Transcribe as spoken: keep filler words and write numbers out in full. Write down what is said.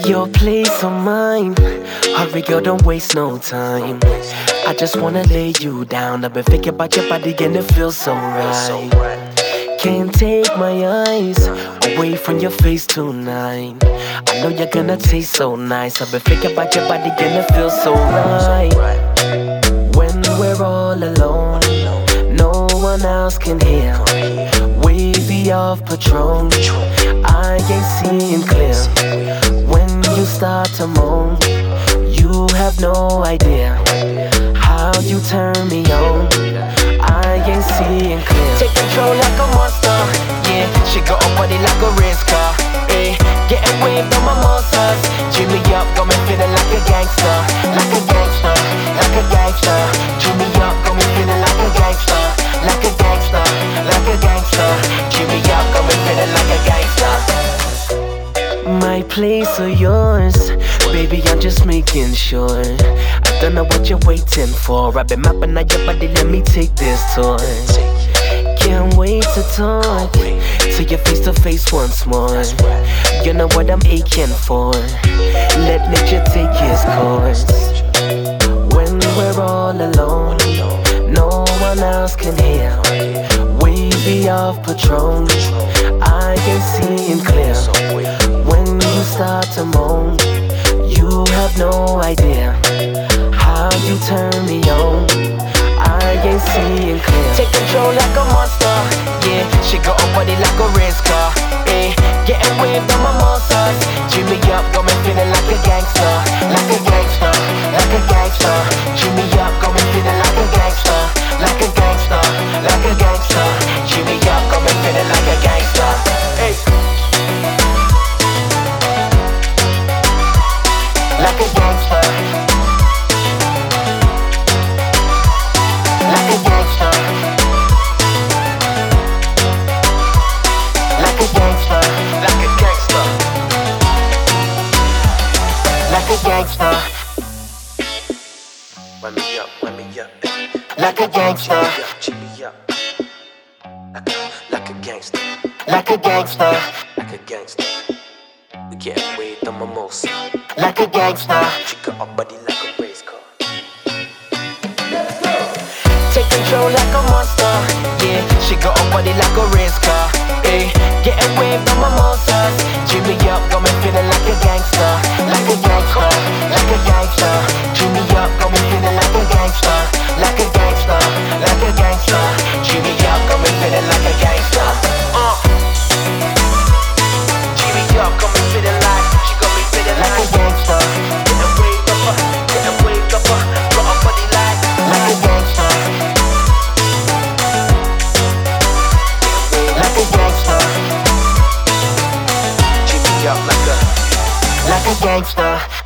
Your place or mine. Hurry, girl, don't waste no time. I just wanna lay you down. I've been thinking about your body and it feels so right. Can't take my eyes away from your face tonight. I know you're gonna taste so nice. I've been thinking about your body and it feels so right. When we're all alone, no one else can hear. Wavy off Patron, I ain't seeing clear. When you start to moan, you have no idea how you turn me on. I ain't seeing clear. Take control like a monster, yeah. She got a body like a race car, eh. Getting waved on mimosas. Cheer me up, got me feeling like a gangster, like a gangster, like a gangster. Cheer me up, got me feeling like a gangster, like a gangster, like a gangster. Cheer me up, got me feeling like a gangster. My place or yours, baby, I'm just making sure. I don't know what you're waiting for. I've been mapping out your body, let me take this tour. Can't wait to talk to you face to face once more. You know what I'm aching for. Let nature take its course. When we're all alone, no one else can hear. Wavy off Patron, I ain't seeing clear. When you start to moan, you have no idea how you turn me on. I ain't seeing clear. Take control like a monster, yeah. She got a body like a race car, eh. Getting waved on mimosas. Cheer me up, got me feeling like a gangster, like a gangster, like a gangster. Cheer me up, got me feeling like a gangster, like a gangster, like a gangster. Cheer me up, got me feeling like a gangster, hey. Like a gangster, like a gangster, like a gangster, like a gangster, like a gangster. Wind me up, wind me up, like a gangster. Cheer me up, like a, like a gangster, like a gangster, like a gangster. We getting waved on mimosa. Like a gangster, she got a body like a race car. Take control like a monster, yeah. She got a body like a race car, eh. Getting waved on mimosas. Cheer me up, got me feeling like a gangster, like a gangster, like a gangster. Cheer me up, got me feeling like a gangster, like a gangster, like a gangster. Cheer me up, got me feeling like a gangster. Uh. Cheer me up, got me feeling like, she got me feeling like a gangster. Getting waved up, uh, getting waved up, uh, got a body like, like a gangster, like a gangster. Cheer me up like a, like a gangster.